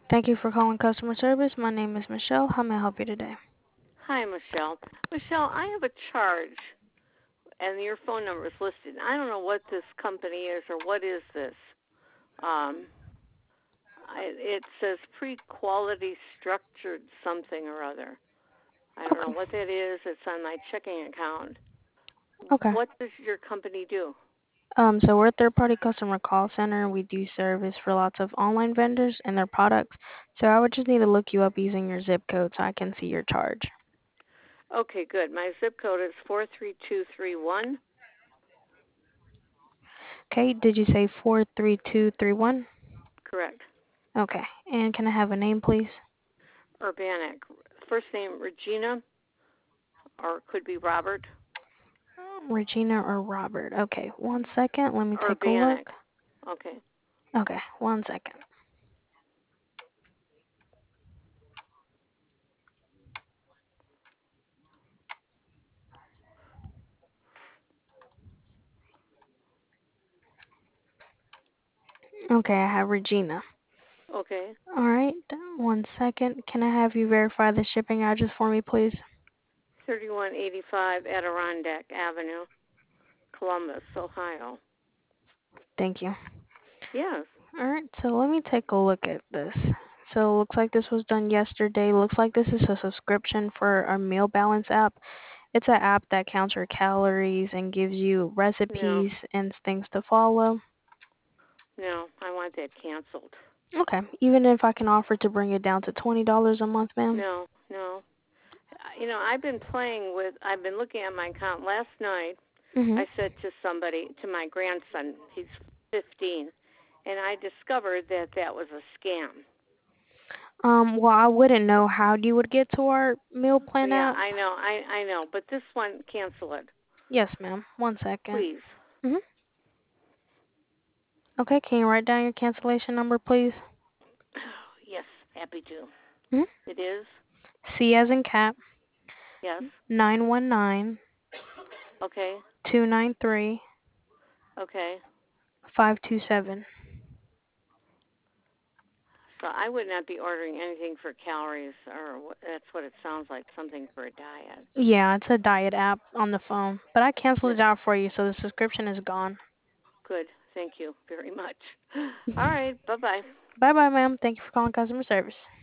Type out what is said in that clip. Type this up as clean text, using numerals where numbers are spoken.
Thank you for calling customer service. My name is Michelle. How may I help you today? Hi, Michelle. Michelle, I have a charge, and your phone number is listed. I don't know what this company is or what is this. Um, it says pre-quality structured something or other. I don't know Okay. what that is. It's on my checking account. Okay. What does your company do? So we're a third-party customer call center. We do service for lots of online vendors and their products. So I would just need to look you up using your zip code so I can see your charge. Okay, good. My zip code is 43231. Okay. Did you say 43231? Correct. Okay. And can I have a name, please? Urbanic. First name Regina, or it could be Robert. Regina or Robert? Okay. One second. Let me take a look. Urbanic. Okay. Okay. One second. Okay. I have Regina. Okay. All right. One second. Can I have you verify the shipping address for me, please? 3185 Adirondack Avenue, Columbus, Ohio. Thank you. Yes. All right, so let me take a look at this. So it looks like this was done yesterday. Looks like this is a subscription for our Meal Balance app. It's an app that counts your calories and gives you No, recipes and things to follow. no, I want that canceled. Okay, even if I can offer to bring it down to $20 a month, ma'am. No, no. I've been looking at my account. Last night, Mhm. I said to somebody, to my grandson, he's 15, and I discovered that that was a scam. Well, I wouldn't know how you would get to our meal plan Yeah, app. I know, but this one, cancel it, Yes, ma'am. One second. please. Mhm. Okay, can you write down your cancellation number, please? Yes, happy to. Mhm. It is? C as in cat. Yes. 919 Okay, 293 okay. 527. So I would not be ordering anything for calories, or that's what it sounds like, something for a diet. Yeah, it's a diet app on the phone. But I canceled No, it out for you, so the subscription is gone. good. Thank you very much. All right. Bye bye. Bye bye, ma'am. Thank you for calling customer service.